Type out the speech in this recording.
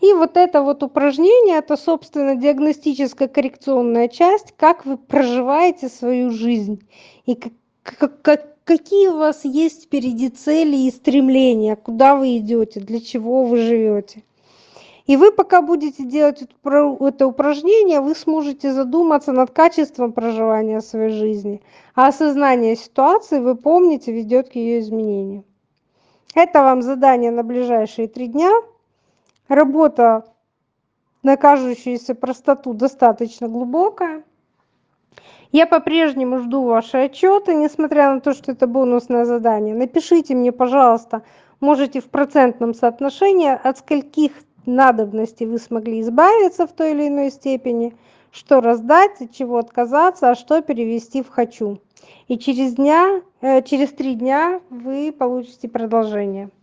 И вот это вот упражнение, это, собственно, диагностическая коррекционная часть, как вы проживаете свою жизнь и какие у вас есть впереди цели и стремления, куда вы идете, для чего вы живете. И вы пока будете делать это упражнение, вы сможете задуматься над качеством проживания своей жизни, а осознание ситуации, вы помните, ведет к ее изменению. Это вам задание на ближайшие 3 дня. Работа на кажущуюся простоту достаточно глубокая. Я по-прежнему жду ваши отчеты, несмотря на то, что это бонусное задание. Напишите мне, пожалуйста, можете в процентном соотношении, от скольких надобностей вы смогли избавиться в той или иной степени, что раздать, от чего отказаться, а что перевести в «хочу». И через 3 дня вы получите продолжение.